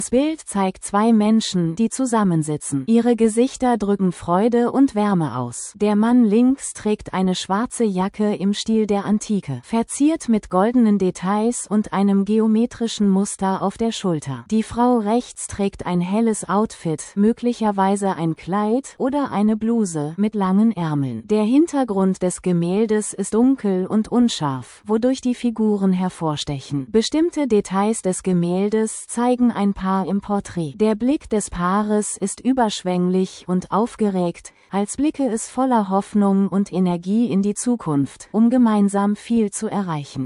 Das Bild zeigt zwei Menschen, die zusammensitzen. Ihre Gesichter drücken Freude und Wärme aus. Der Mann links trägt eine schwarze Jacke im Stil der Antike, verziert mit goldenen Details und einem geometrischen Muster auf der Schulter. Die Frau rechts trägt ein helles Outfit, möglicherweise ein Kleid oder eine Bluse mit langen Ärmeln. Der Hintergrund des Gemäldes ist dunkel und unscharf, wodurch die Figuren hervorstechen. Bestimmte Details des Gemäldes zeigen ein Paar im Porträt. Der Blick des Paares ist überschwänglich und aufgeregt, als blicke es voller Hoffnung und Energie in die Zukunft, um gemeinsam viel zu erreichen.